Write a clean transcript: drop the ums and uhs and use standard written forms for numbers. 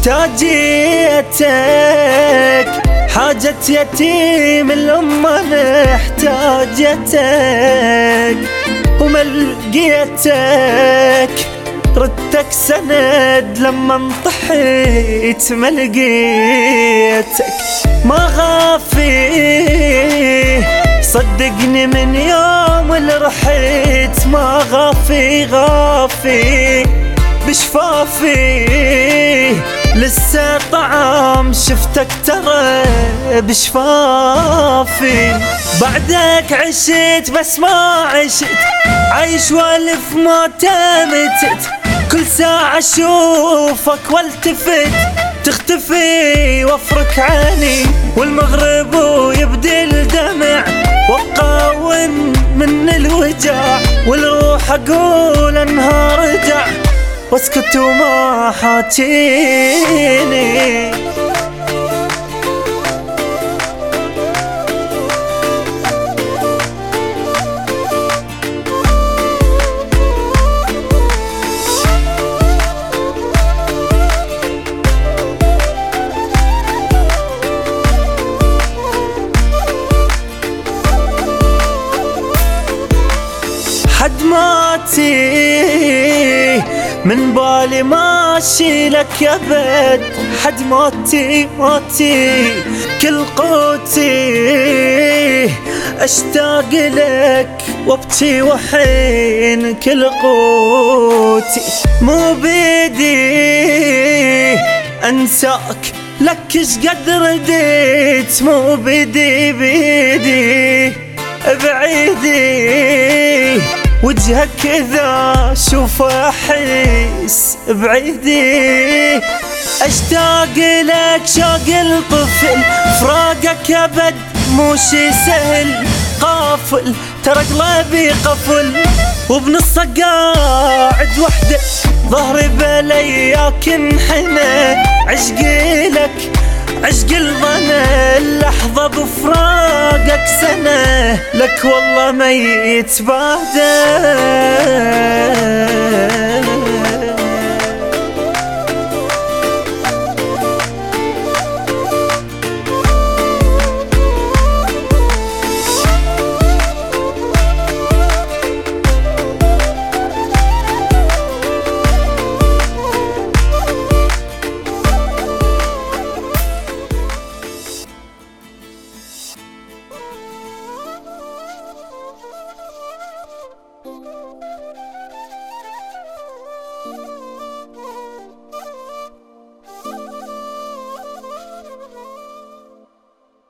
محتاجيتك، حاجة يتيم الأمة محتاجيتك، وما لقيتك ردتك سند لما انطحيت ما لقيتك. ما غافي صدقني من يوم اللي رحيت، ما غافي بشفافي لسه طعم شفتك ترى بشفافي. بعدك عشت بس ما عشت، عايش والف ما تمتت، كل ساعة اشوفك والتفت تختفي وافرك عني، والمغرب ويبدل دمع وقاون من الوجع، والروح اقول انها رجع واسكت وما حاجيني. حد ماتي من بالي ماشي لك أبد، حد ماتي كل قوتي أشتاق لك وابكي وحين كل قوتي. مو بيدي أنساك لك إيش قد رديت، مو بيدي بعيدي وجهك إذا شوف أحس بعيدي. أشتاق لك شوق الطفل، فراقك أبد مو شي سهل، قافل ترى قلبي قفل وبنصه قاعد وحده، ظهري بلياك انحنى، عشقي لك عشق الظنا، اللحظة بفراقك سنة، لك والله ما يتبادل.